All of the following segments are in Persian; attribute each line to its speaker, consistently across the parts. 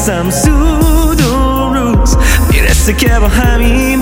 Speaker 1: میرسم زود اون روز میرسه که با همیم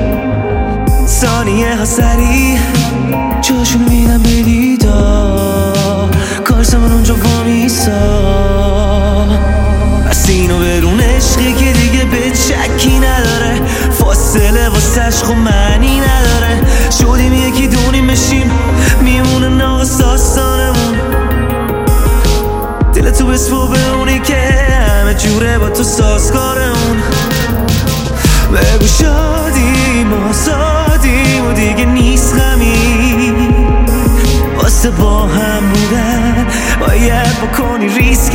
Speaker 1: ثانیه ها سریع جاشونو میدم به دیدار کارسمون اونجا وامیسا بس اینو برون عشقی که دیگه به چکی نداره فاصله واسش خب معنی نداره شدیم یکی دونیم بشیم میمونه ناقص داستانمون دل تو بسپو به اونی که همه جوره با تو سازگارمون بگو شادیم آزادیم و دیگه نیست غمی واسه با هم بودن باید بکنی ریسک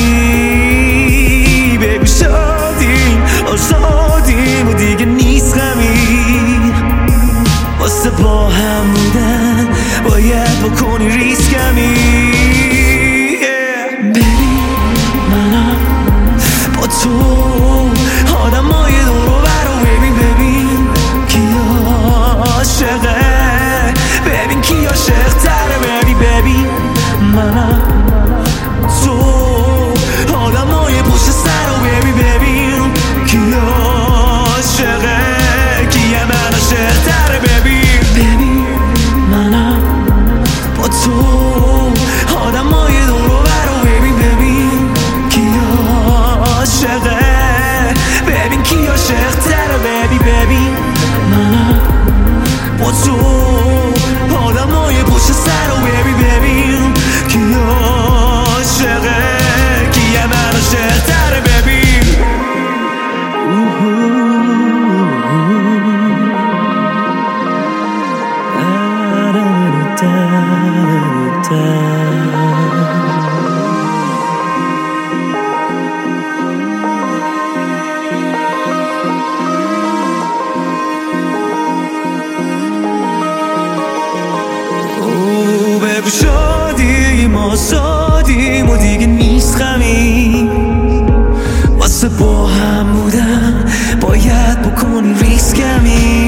Speaker 1: کمی بگو شادیم آزادیم و دیگه نیست غمی واسه با هم بودن باید بکنی ریسک کمی ببین منم با تو آدمای دورو برو ببین کی عاشقه ببین کی عاشق تره ببین منم تو آدمای پشت سر رو ببین کی عاشقه کیه من عاشق تره ببین منم با تو آدمای دورو برو ببین کی عاشقه ببین کی عاشق تره ببین منم با تو آدمای پشت سر رو ببین کی عاشقه کیه من عاشق تره ببین بگو شادیم آزادیم و دیگه نیست غمی واسه با هم بودن باید بکنی ریسک کمی